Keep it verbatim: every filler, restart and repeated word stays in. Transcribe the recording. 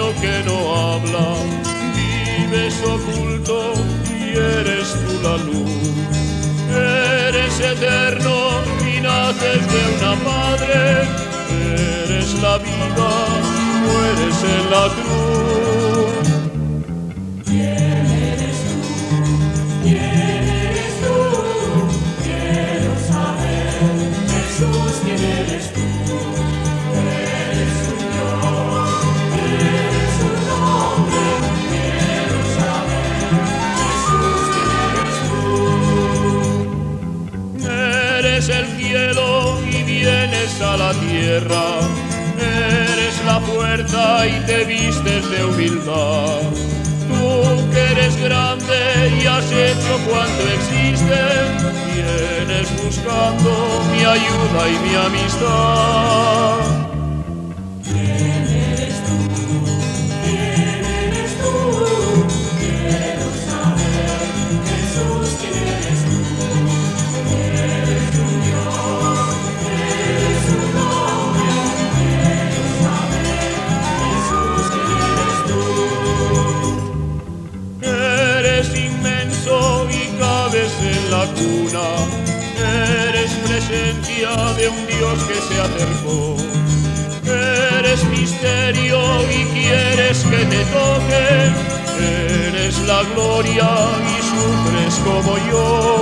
niño que no habla, vives oculto y eres tú la luz. Eres eterno y naces de una madre, eres la vida, mueres en la cruz. ¿Quién eres tú? ¿Quién eres tú? Quiero saber, Jesús, ¿quién eres tú? Eres un Dios, eres un hombre, quiero saber, Jesús, ¿quién eres tú? Eres el cielo y vienes a la tierra, eres la puerta y te vistes de humildad. Tú que eres grande y has hecho cuanto existe, vienes buscando mi ayuda y mi amistad. ¿Quién eres tú? ¿Quién eres tú? Quiero saber, Jesús, ¿quién eres tú? Eres un Dios, eres un hombre, quiero saber, Jesús, ¿quién eres tú? Eres inmenso y cabes en la cuna, eres presencia de un Dios que se acercó. Eres misterio y quieres que te toque, eres la gloria y sufres como yo.